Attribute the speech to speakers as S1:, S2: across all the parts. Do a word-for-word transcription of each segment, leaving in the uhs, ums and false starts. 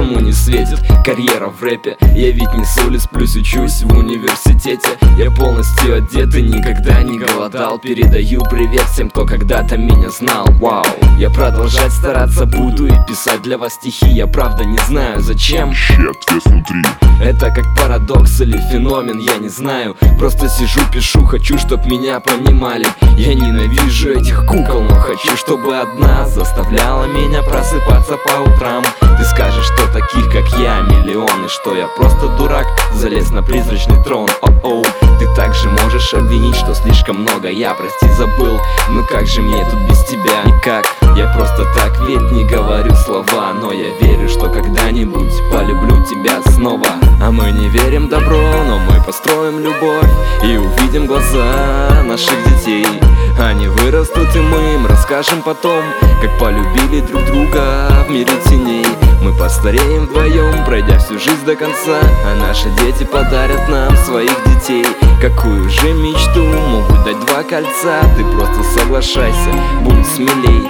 S1: по-хорошему не светит карьера в рэпе. Я ведь не с улиц, плюс учусь в университете. Я полностью одет и никогда не голодал. Передаю привет всем, кто когда-то меня знал. Вау, я продолжать стараться буду и писать для вас стихи. Я правда не знаю зачем.
S2: Ищи ответ внутри.
S1: Это как парадокс или феномен, я не знаю. Просто сижу, пишу, хочу, чтоб меня понимали. Я ненавижу этих кукол, но хочу, чтобы одна заставляла меня просыпаться по утрам. Ты скажешь, что таких, как я, миллионы, что я просто дурак, залез на призрачный трон. О-оу, ты также можешь обвинить, что слишком много я, прости, забыл. Ну как же мне тут без тебя? Никак, я просто так ведь не говорю слова. Но я верю, что когда-нибудь полюблю тебя снова. А мы не верим в добро, но мы построим любовь и увидим глаза наших детей. Они вырастут, и мы им расскажем потом, как полюбили друг друга в мире теней. Мы постареем вдвоем, пройдя всю жизнь до конца, а наши дети подарят нам своих детей. Какую же мечту могут дать два кольца? Ты просто соглашайся, будь смелей.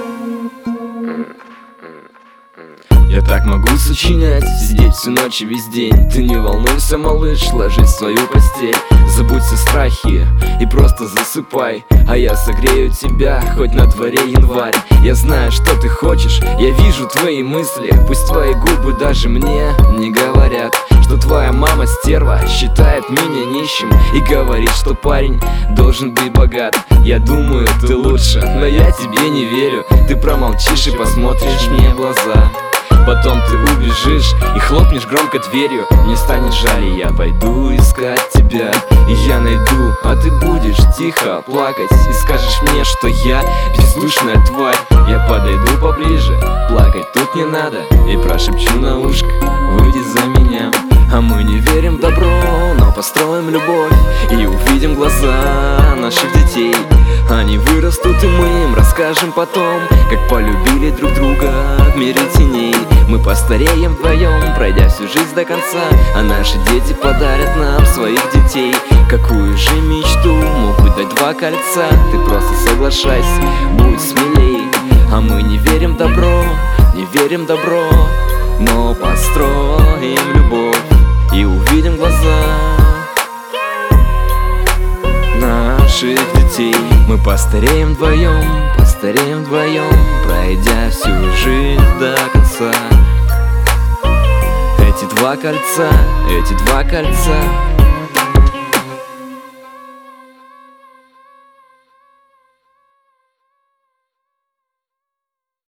S1: Я так могу сочинять, сидеть всю ночь и весь день. Ты не волнуйся, малыш, ложись в свою постель. Забудь все страхи и просто засыпай. А я согрею тебя, хоть на дворе январь. Я знаю, что ты хочешь, я вижу твои мысли. Пусть твои губы даже мне не говорят, что твоя мама стерва считает меня нищим и говорит, что парень должен быть богат. Я думаю, ты лучше, но я тебе не верю. Ты промолчишь и посмотришь мне в глаза. Потом ты убежишь и хлопнешь громко дверью. Мне станет жаль, и я пойду искать тебя. И я найду, а ты будешь тихо плакать и скажешь мне, что я бездушная тварь. Я подойду поближе, плакать тут не надо, и прошепчу на ушко: выйди за меня. А мы не верим в добро, но построим любовь и увидим глаза наших детей. Они вырастут, и мы им расскажем потом, как полюбили друг друга в мире теней. Мы постареем вдвоем, пройдя всю жизнь до конца, а наши дети подарят нам своих детей. Какую же мечту могут дать два кольца? Ты просто соглашайся, будь смелей. А мы не верим в добро, не верим в добро, но построим любовь и увидим глаза наших детей. Мы постареем вдвоем, постареем вдвоем, пройдя всю жизнь до конца. Эти два кольца, эти два кольца